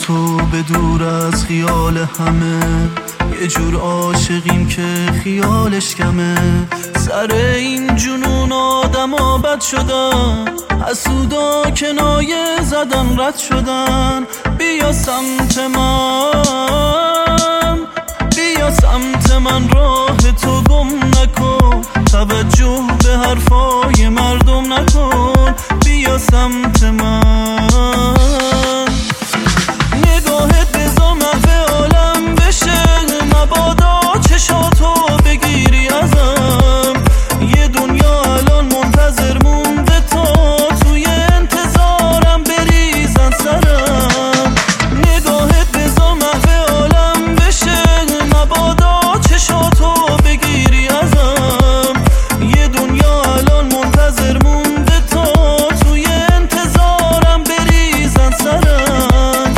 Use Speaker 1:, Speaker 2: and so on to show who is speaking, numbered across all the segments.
Speaker 1: تو به دور از خیال همه، یه جور عاشقیم که خیالش کمه. سر این جنون آدما بد شدن، حسودا کنایه زدن رد شدن. بیا سمت من، بیا سمت من، راه تو گم نکن، توجه به حرفای مردم نکن. بیا سمت من، نگاهت بزا محو عالم بشه، مبادا چشاتو بگیری ازم. یه دنیا الان منتظر مونده تا توی انتظارم بریزن سرم. نگاهت بزا محو عالم بشه، مبادا چشاتو بگیری ازم. یه دنیا الان منتظر مونده تا توی انتظارم بریزن سرم.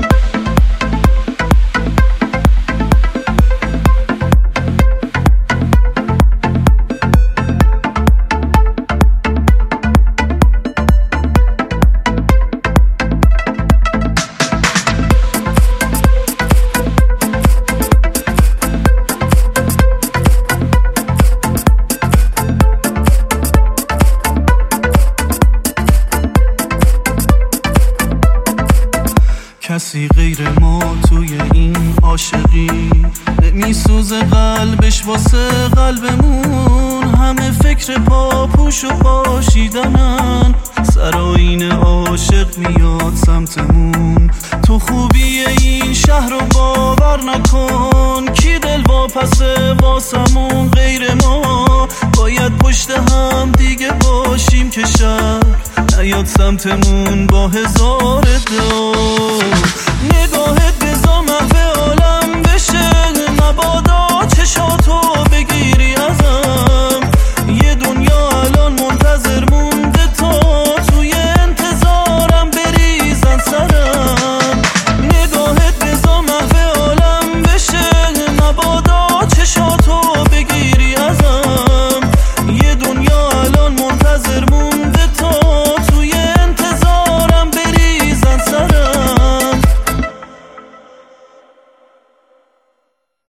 Speaker 1: کسی غیر ما توی این عاشقی، نمیسوزه قلبش واسه قلبمون. همه فکر پاپوش و پاشیدنن، سر آینه عاشق میاد سمتمون. تو خوبی این شهر رو باور نکن، کی دل واپسه واسمون غیر ما. باید پشت هم دیگه باشیم که شهر نیاد سمتمون با هزار دل.